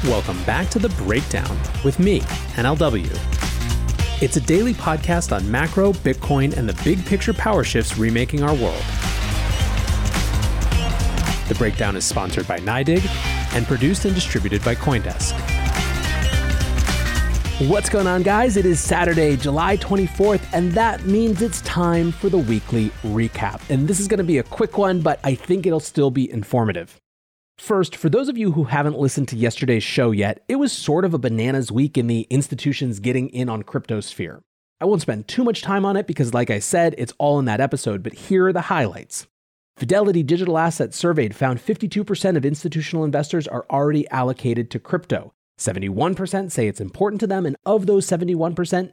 Welcome back to The Breakdown with me, NLW. It's a daily podcast on macro, Bitcoin, and the big picture power shifts remaking our world. The Breakdown is sponsored by NYDIG and produced and distributed by CoinDesk. What's going on, guys? It is Saturday, July 24th, and that means it's time for the weekly recap. And this is going to be a quick one, but I think it'll still be informative. First, for those of you who haven't listened to yesterday's show yet, it was sort of a bananas week in the institutions getting in on crypto sphere. I won't spend too much time on it because, like I said, it's all in that episode, but here are the highlights. Fidelity Digital Assets surveyed found 52% of institutional investors are already allocated to crypto. 71% say it's important to them, and of those 71%,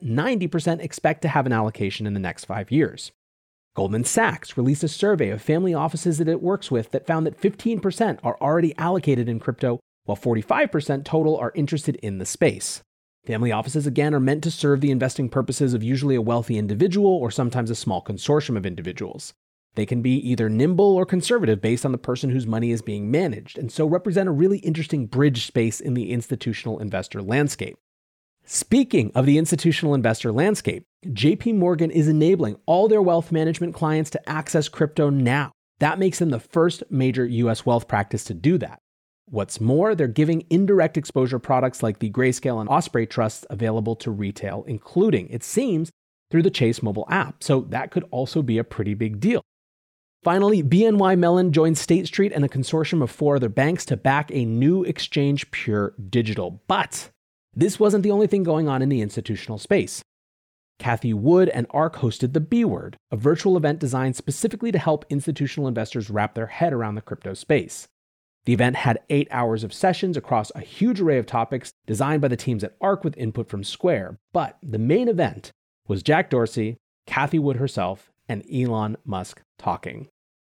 90% expect to have an allocation in the next 5 years. Goldman Sachs released a survey of family offices that it works with that found that 15% are already allocated in crypto, while 45% total are interested in the space. Family offices, again, are meant to serve the investing purposes of usually a wealthy individual or sometimes a small consortium of individuals. They can be either nimble or conservative based on the person whose money is being managed, and so represent a really interesting bridge space in the institutional investor landscape. Speaking of the institutional investor landscape, JP Morgan is enabling all their wealth management clients to access crypto now. That makes them the first major US wealth practice to do that. What's more, they're giving indirect exposure products like the Grayscale and Osprey trusts available to retail, including, it seems, through the Chase mobile app. So that could also be a pretty big deal. Finally, BNY Mellon joined State Street and a consortium of 4 other banks to back a new exchange, Pure Digital. But this wasn't the only thing going on in the institutional space. Cathie Wood and ARK hosted the B-Word, a virtual event designed specifically to help institutional investors wrap their head around the crypto space. The event had 8 hours of sessions across a huge array of topics designed by the teams at ARK with input from Square. But the main event was Jack Dorsey, Cathie Wood herself, and Elon Musk talking.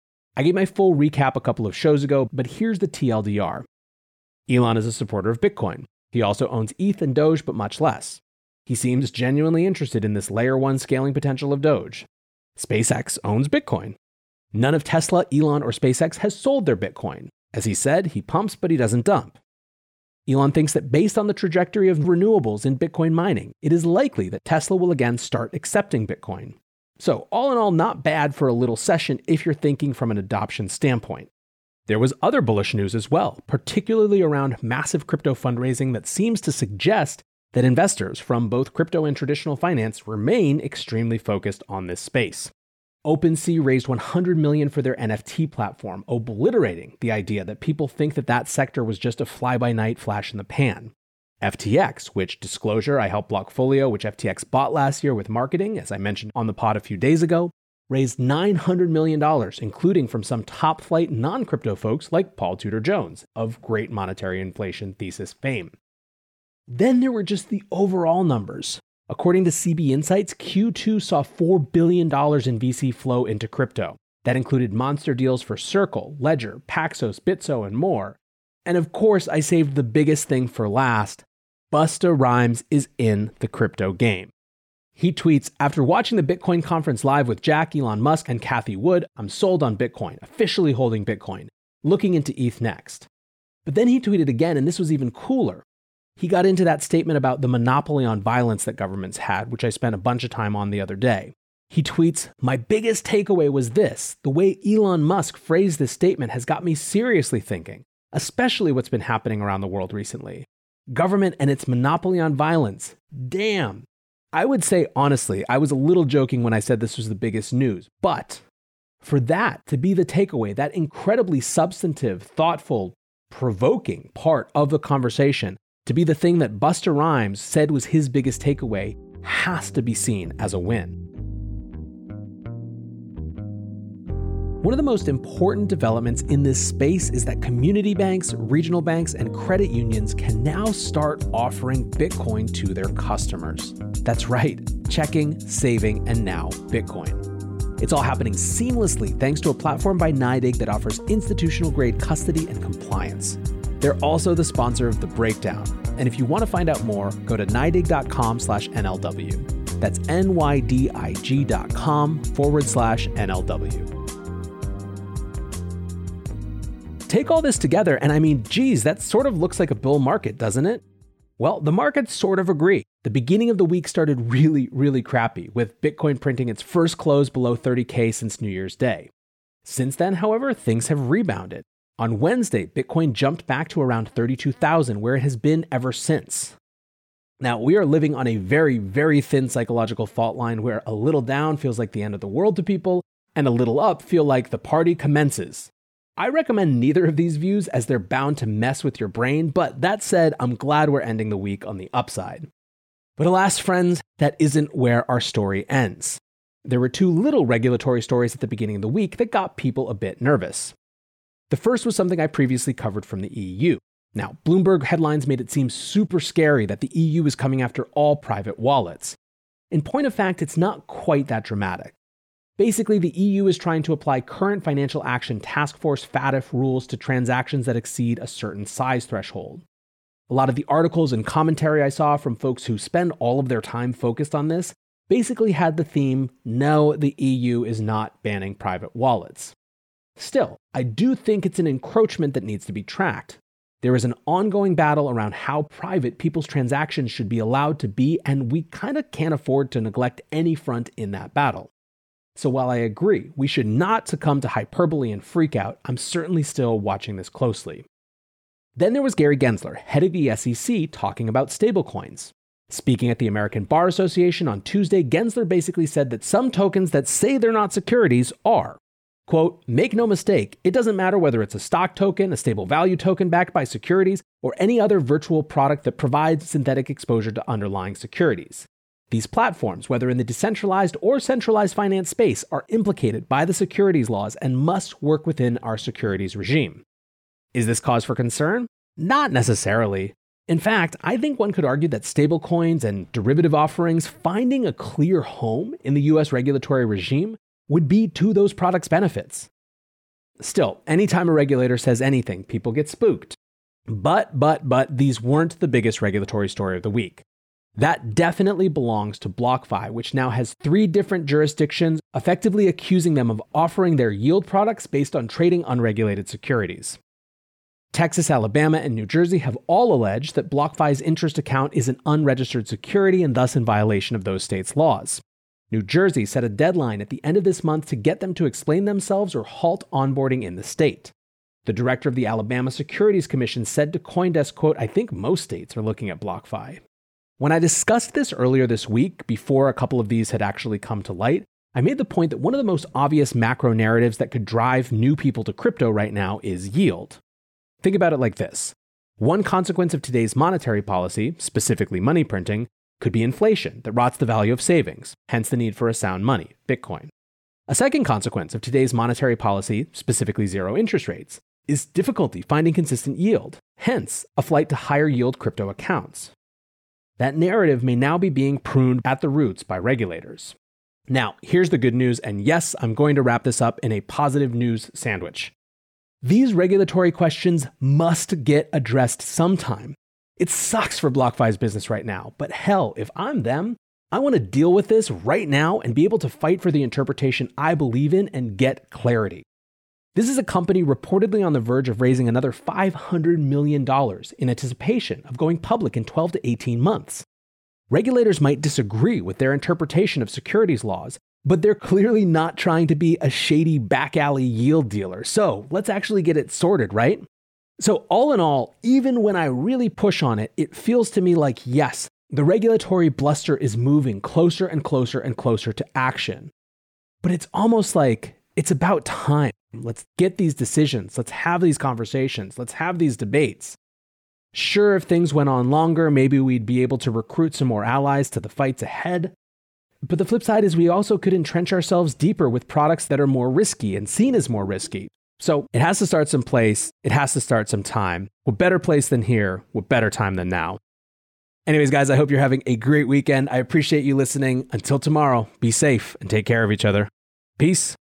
I gave my full recap a couple of shows ago, but here's the TLDR. Elon is a supporter of Bitcoin. He also owns ETH and Doge, but much less. He seems genuinely interested in this layer 1 scaling potential of Doge. SpaceX owns Bitcoin. None of Tesla, Elon, or SpaceX has sold their Bitcoin. As he said, he pumps, but he doesn't dump. Elon thinks that based on the trajectory of renewables in Bitcoin mining, it is likely that Tesla will again start accepting Bitcoin. So all in all, not bad for a little session if you're thinking from an adoption standpoint. There was other bullish news as well, particularly around massive crypto fundraising that seems to suggest that investors from both crypto and traditional finance remain extremely focused on this space. OpenSea raised $100 million for their NFT platform, obliterating the idea that people think that that sector was just a fly-by-night flash in the pan. FTX, which disclosure, I helped Blockfolio, which FTX bought last year with marketing, as I mentioned on the pod a few days ago, raised $900 million, including from some top-flight non-crypto folks like Paul Tudor Jones, of great monetary inflation thesis fame. Then there were just the overall numbers. According to CB Insights, Q2 saw $4 billion in VC flow into crypto. That included monster deals for Circle, Ledger, Paxos, Bitso, and more. And of course, I saved the biggest thing for last. Busta Rhymes is in the crypto game. He tweets, after watching the Bitcoin conference live with Jack, Elon Musk, and Cathie Wood, I'm sold on Bitcoin, officially holding Bitcoin, looking into ETH next. But then he tweeted again, and this was even cooler. He got into that statement about the monopoly on violence that governments had, which I spent a bunch of time on the other day. He tweets, my biggest takeaway was this. The way Elon Musk phrased this statement has got me seriously thinking, especially what's been happening around the world recently. Government and its monopoly on violence. Damn. I would say, honestly, I was a little joking when I said this was the biggest news, but for that to be the takeaway, that incredibly substantive, thoughtful, provoking part of the conversation, to be the thing that Busta Rhymes said was his biggest takeaway, has to be seen as a win. One of the most important developments in this space is that community banks, regional banks, and credit unions can now start offering Bitcoin to their customers. That's right, checking, saving, and now Bitcoin. It's all happening seamlessly thanks to a platform by NYDIG that offers institutional-grade custody and compliance. They're also the sponsor of The Breakdown. And if you want to find out more, go to nydig.com/NLW. That's NYDIG.com/NLW. take all this together, and I mean, geez, that sort of looks like a bull market, doesn't it? Well, the markets sort of agree. The beginning of the week started really crappy, with Bitcoin printing its first close below 30K since New Year's Day. Since then, however, things have rebounded. On Wednesday, Bitcoin jumped back to around 32,000, where it has been ever since. Now, we are living on a very thin psychological fault line where a little down feels like the end of the world to people, and a little up feel like the party commences. I recommend neither of these views as they're bound to mess with your brain, but that said, I'm glad we're ending the week on the upside. But alas, friends, that isn't where our story ends. There were two little regulatory stories at the beginning of the week that got people a bit nervous. The first was something I previously covered from the EU. Now, Bloomberg headlines made it seem super scary that the EU is coming after all private wallets. In point of fact, it's not quite that dramatic. Basically, the EU is trying to apply current Financial Action Task Force FATF rules to transactions that exceed a certain size threshold. A lot of the articles and commentary I saw from folks who spend all of their time focused on this basically had the theme, no, the EU is not banning private wallets. Still, I do think it's an encroachment that needs to be tracked. There is an ongoing battle around how private people's transactions should be allowed to be, and we kind of can't afford to neglect any front in that battle. So while I agree we should not succumb to hyperbole and freak out, I'm certainly still watching this closely. Then there was Gary Gensler, head of the SEC, talking about stablecoins. Speaking at the American Bar Association on Tuesday, Gensler basically said that some tokens that say they're not securities are. Quote, make no mistake, it doesn't matter whether it's a stock token, a stable value token backed by securities, or any other virtual product that provides synthetic exposure to underlying securities. These platforms, whether in the decentralized or centralized finance space, are implicated by the securities laws and must work within our securities regime. Is this cause for concern? Not necessarily. In fact, I think one could argue that stablecoins and derivative offerings finding a clear home in the US regulatory regime would be to those products' benefits. Still, anytime a regulator says anything, people get spooked. But these weren't the biggest regulatory story of the week. That definitely belongs to BlockFi, which now has 3 different jurisdictions effectively accusing them of offering their yield products based on trading unregulated securities. Texas, Alabama, and New Jersey have all alleged that BlockFi's interest account is an unregistered security and thus in violation of those states' laws. New Jersey set a deadline at the end of this month to get them to explain themselves or halt onboarding in the state. The director of the Alabama Securities Commission said to CoinDesk, quote, I think most states are looking at BlockFi. When I discussed this earlier this week, before a couple of these had actually come to light, I made the point that one of the most obvious macro narratives that could drive new people to crypto right now is yield. Think about it like this. One consequence of today's monetary policy, specifically money printing, could be inflation that rots the value of savings, hence the need for a sound money, Bitcoin. A second consequence of today's monetary policy, specifically zero interest rates, is difficulty finding consistent yield, hence a flight to higher yield crypto accounts. That narrative may now be being pruned at the roots by regulators. Now, here's the good news, and yes, I'm going to wrap this up in a positive news sandwich. These regulatory questions must get addressed sometime. It sucks for BlockFi's business right now, but hell, if I'm them, I want to deal with this right now and be able to fight for the interpretation I believe in and get clarity. This is a company reportedly on the verge of raising another $500 million in anticipation of going public in 12 to 18 months. Regulators might disagree with their interpretation of securities laws, but they're clearly not trying to be a shady back alley yield dealer. So let's actually get it sorted, right? So all in all, even when I really push on it, it feels to me like, yes, the regulatory bluster is moving closer and closer and closer to action. But it's almost like it's about time. Let's get these decisions. Let's have these conversations. Let's have these debates. Sure, if things went on longer, maybe we'd be able to recruit some more allies to the fights ahead. But the flip side is we also could entrench ourselves deeper with products that are more risky and seen as more risky. So it has to start someplace. It has to start sometime. What better place than here? What better time than now? Anyways, guys, I hope you're having a great weekend. I appreciate you listening. Until tomorrow, be safe and take care of each other. Peace.